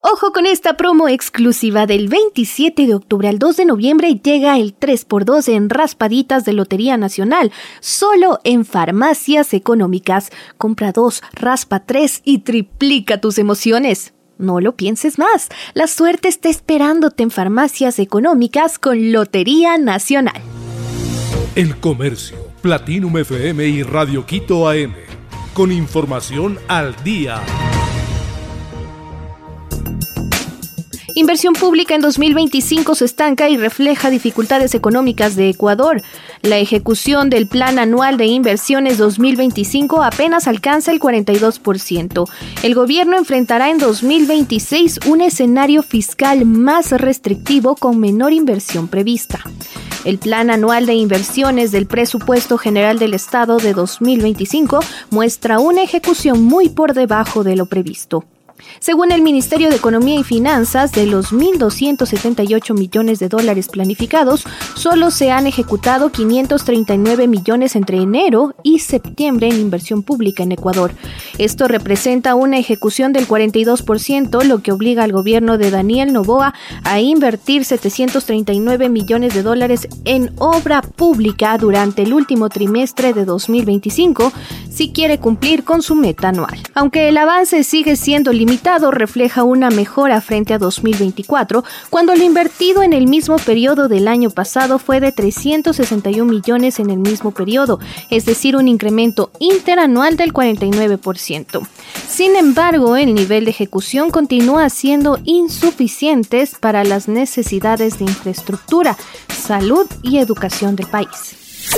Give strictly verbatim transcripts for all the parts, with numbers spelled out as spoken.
Ojo con esta promo exclusiva del veintisiete de octubre al dos de noviembre llega el tres por dos en raspaditas de Lotería Nacional, solo en Farmacias Económicas. Compra dos, raspa tres y triplica tus emociones. No lo pienses más, la suerte está esperándote en Farmacias Económicas con Lotería Nacional. El Comercio, Platinum F M y Radio Quito A M, con información al día. Inversión pública en dos mil veinticinco se estanca y refleja dificultades económicas de Ecuador. La ejecución del Plan Anual de Inversiones dos mil veinticinco apenas alcanza el cuarenta y dos por ciento. El gobierno enfrentará en dos mil veintiséis un escenario fiscal más restrictivo con menor inversión prevista. El Plan Anual de Inversiones del Presupuesto General del Estado de dos mil veinticinco muestra una ejecución muy por debajo de lo previsto. Según el Ministerio de Economía y Finanzas, de los mil doscientos setenta y ocho millones de dólares planificados, solo se han ejecutado quinientos treinta y nueve millones entre enero y septiembre en inversión pública en Ecuador. Esto representa una ejecución del cuarenta y dos por ciento, lo que obliga al gobierno de Daniel Noboa a invertir setecientos treinta y nueve millones de dólares en obra pública durante el último trimestre de dos mil veinticinco, si quiere cumplir con su meta anual. Aunque el avance sigue siendo limitado, limitado, refleja una mejora frente a dos mil veinticuatro, cuando lo invertido en el mismo periodo del año pasado fue de trescientos sesenta y un millones en el mismo periodo, es decir, un incremento interanual del cuarenta y nueve por ciento. Sin embargo, el nivel de ejecución continúa siendo insuficiente para las necesidades de infraestructura, salud y educación del país.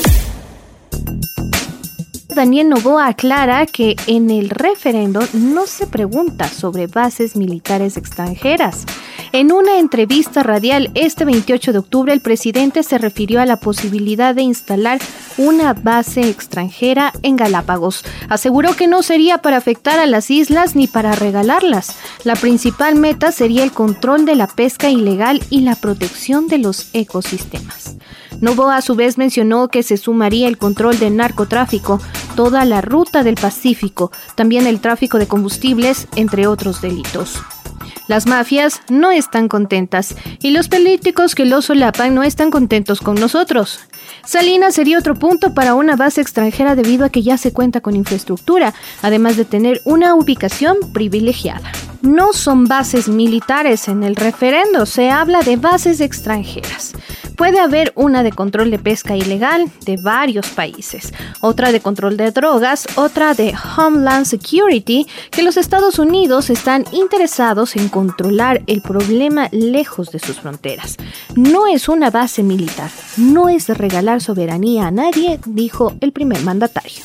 Daniel Noboa aclara que en el referendo no se pregunta sobre bases militares extranjeras. En una entrevista radial este veintiocho de octubre, el presidente se refirió a la posibilidad de instalar una base extranjera en Galápagos. Aseguró que no sería para afectar a las islas ni para regalarlas. La principal meta sería el control de la pesca ilegal y la protección de los ecosistemas. Noboa a su vez mencionó que se sumaría el control del narcotráfico, toda la ruta del Pacífico, también el tráfico de combustibles, entre otros delitos. Las mafias no están contentas y los políticos que lo solapan no están contentos con nosotros. Salinas sería otro punto para una base extranjera debido a que ya se cuenta con infraestructura, además de tener una ubicación privilegiada. No son bases militares en el referendo, se habla de bases extranjeras. Puede haber una de control de pesca ilegal de varios países, otra de control de drogas, otra de Homeland Security, que los Estados Unidos están interesados en controlar el problema lejos de sus fronteras. No es una base militar, no es regalar soberanía a nadie, dijo el primer mandatario.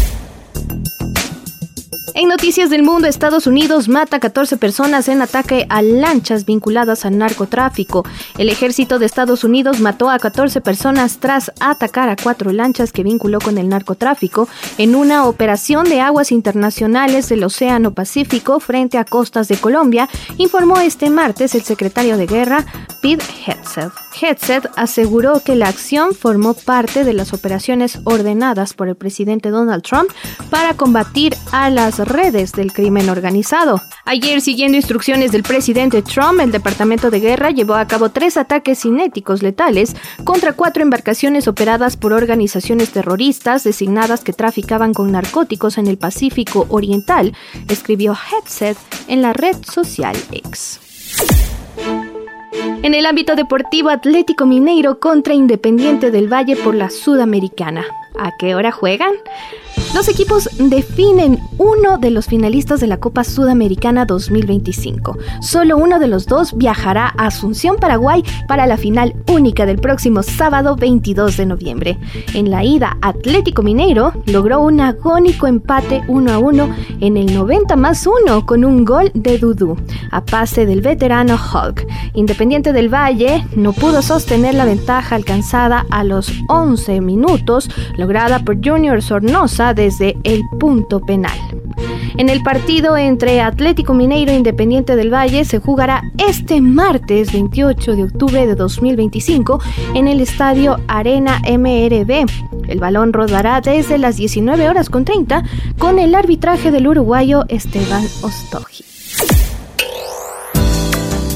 En noticias del mundo, Estados Unidos mata a catorce personas en ataque a lanchas vinculadas al narcotráfico. El ejército de Estados Unidos mató a catorce personas tras atacar a cuatro lanchas que vinculó con el narcotráfico en una operación de aguas internacionales del Océano Pacífico frente a costas de Colombia, informó este martes el secretario de Guerra, Pete Hegseth. Hegseth aseguró que la acción formó parte de las operaciones ordenadas por el presidente Donald Trump para combatir a las redes del crimen organizado. Ayer, siguiendo instrucciones del presidente Trump, el Departamento de Guerra llevó a cabo tres ataques cinéticos letales contra cuatro embarcaciones operadas por organizaciones terroristas designadas que traficaban con narcóticos en el Pacífico Oriental, escribió Hegseth en la red social X. En el ámbito deportivo, Atlético Mineiro contra Independiente del Valle por la Sudamericana. ¿A qué hora juegan? Los equipos definen uno de los finalistas de la Copa Sudamericana dos mil veinticinco. Solo uno de los dos viajará a Asunción, Paraguay, para la final única del próximo sábado veintidós de noviembre. En la ida, Atlético Mineiro logró un agónico empate uno a uno en el noventa más uno con un gol de Dudú, a pase del veterano Hulk. Independiente del Valle no pudo sostener la ventaja alcanzada a los once minutos, lograda por Junior Sornosa desde el punto penal. En el partido entre Atlético Mineiro e Independiente del Valle se jugará este martes veintiocho de octubre de dos mil veinticinco en el estadio Arena M R V. El balón rodará desde las diecinueve horas con treinta con el arbitraje del uruguayo Esteban Ostoji.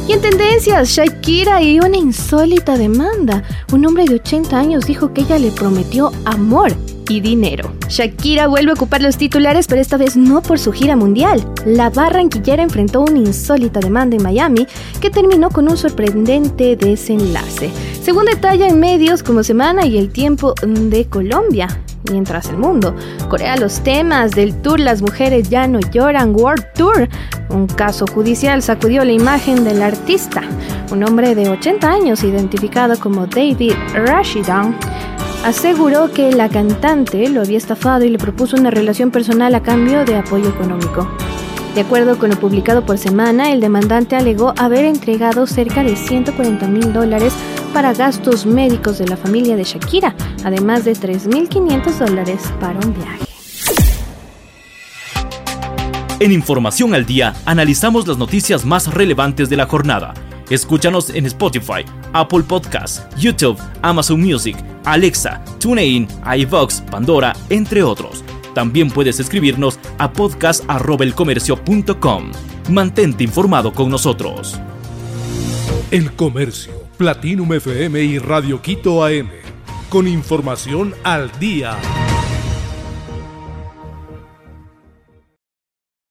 Y en tendencias, Shakira y una insólita demanda. Un hombre de ochenta años dijo que ella le prometió amor y dinero. Shakira vuelve a ocupar los titulares, pero esta vez no por su gira mundial. La barranquillera enfrentó una insólita demanda en Miami que terminó con un sorprendente desenlace. Según detallan medios como Semana y El Tiempo de Colombia. Mientras el mundo corea los temas del tour Las Mujeres Ya No Lloran World Tour, un caso judicial sacudió la imagen del artista. Un hombre de ochenta años, identificado como David Rashidan, aseguró que la cantante lo había estafado y le propuso una relación personal a cambio de apoyo económico. De acuerdo con lo publicado por Semana, el demandante alegó haber entregado cerca de ciento cuarenta mil dólares para gastos médicos de la familia de Shakira, además de tres mil quinientos dólares para un viaje. En Información al Día, analizamos las noticias más relevantes de la jornada. Escúchanos en Spotify, Apple Podcasts, YouTube, Amazon Music, Alexa, TuneIn, iVoox, Pandora, entre otros. También puedes escribirnos a podcast arroba elcomercio punto com. Mantente informado con nosotros. El Comercio, Platinum F M y Radio Quito A M. Con información al día.